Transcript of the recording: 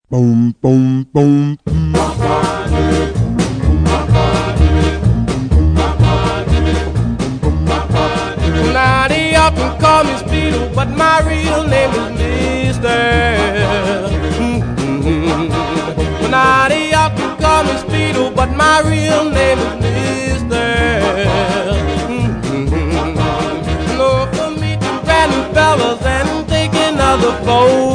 Boom, boom, boom. Now they often call me Speedo, but my real name is Mister. Now they often call me Speedo, but my real name is Mister. No, for me to brand new fellas and take another fold.